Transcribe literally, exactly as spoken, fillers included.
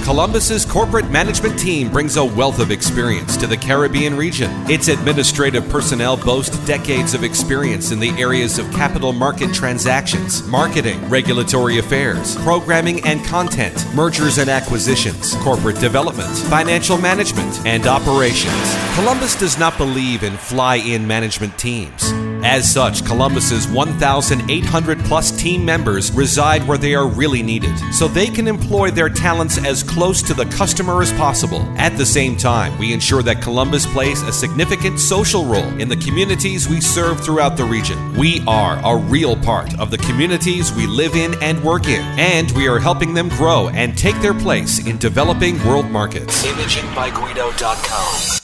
Columbus's corporate management team brings a wealth of experience to the Caribbean region. Its administrative personnel boast decades of experience in the areas of capital market transactions, marketing, regulatory affairs, programming and content, mergers and acquisitions, corporate development, financial management, and operations. Columbus does not believe in fly-in management teams. As such, Columbus's one thousand eight hundred plus team members reside where they are really needed, so they can employ their talents as close to the customer as possible. At the same time, we ensure that Columbus plays a significant social role in the communities we serve throughout the region. We are a real part of the communities we live in and work in, and we are helping them grow and take their place in developing world markets. imaging by guido dot com